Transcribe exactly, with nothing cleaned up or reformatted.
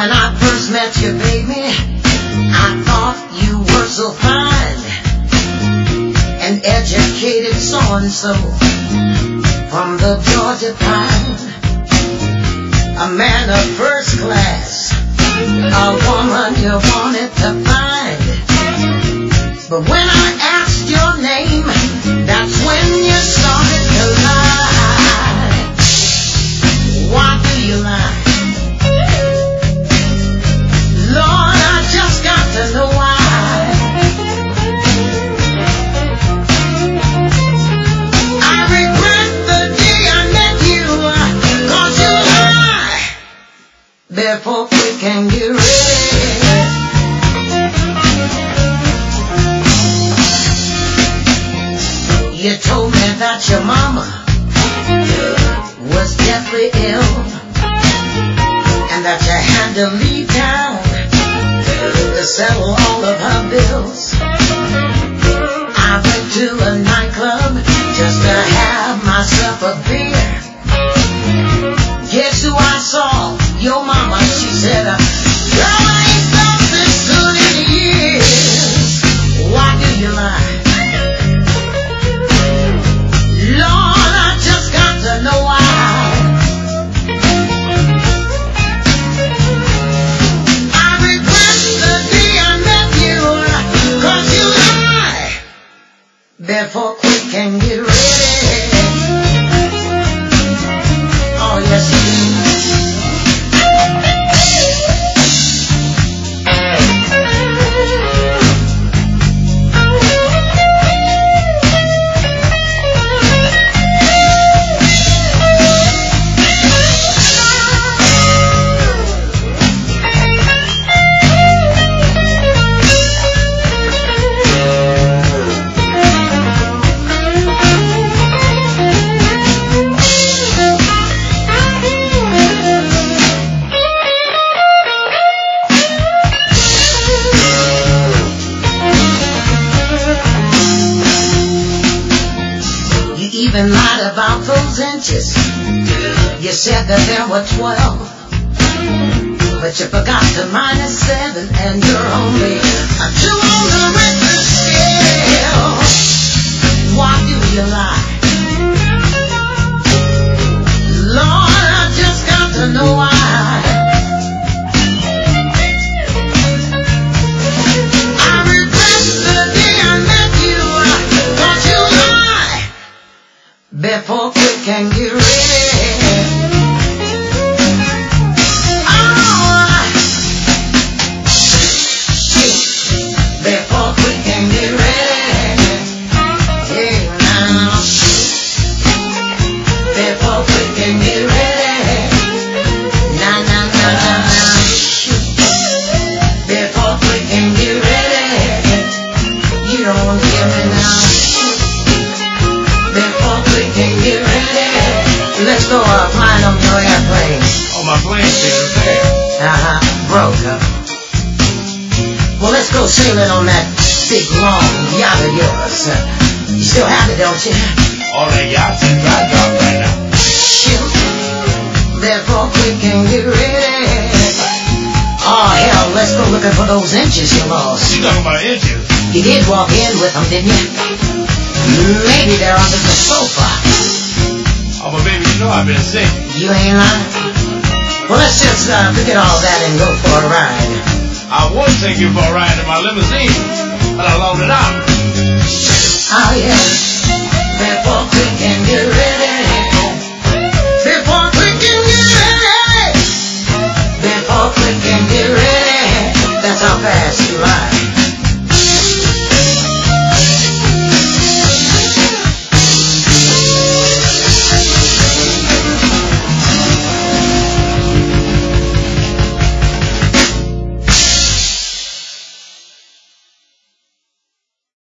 When I first met you, baby, I thought you were so fine and educated, so and so, from the Georgia Pine. A man of first class, a woman you wanted to find. But when I asked your name, that's when you started to lie. Why do you lie? Lord, I just got to know why. I regret the day I met you, 'cause you lie before we can get ready. You told me that your mama was deathly ill and that you had to leave town to settle all of her bills. I went to a nightclub just to have myself a beer. Guess who I saw? Your mama. She said, girl, I ain't felt this good in years. Why do you lie? Lord, I just got to know why. I regret the day I met you, 'cause you lie before we can get ready. Oh, yes, you do. Even lied about those inches. You said that there were twelve, but you forgot to minus seven, and you're only a two on the Richter scale. Why do you lie? Lord, I just got to know why. I regret the day I met you, 'cause you lie before we can get ready. Oh, before we can get ready. Yeah, now. Before we can get ready. Nah, nah, nah, nah, nah. Before we can get ready. You don't hear me now. Before we can get ready, let's go uh, flying on your airplane. Oh, my plane's still there. Uh-huh, broke up. Well, let's go sailing on that big, long yacht of yours. Uh, you still have it, don't you? All that yacht's in dry dock right now. Shoot. Before we can get ready. Oh, hell, let's go looking for those inches you lost. You talking about inches? You did walk in with them, didn't you? Maybe they're under the sofa. Oh, but baby, you know I've been sick. You ain't lying. Well, let's just uh, forget all that and go for a ride. I would take you for a ride in my limousine, but I loaned it out. Oh, yeah. Before we can get ready.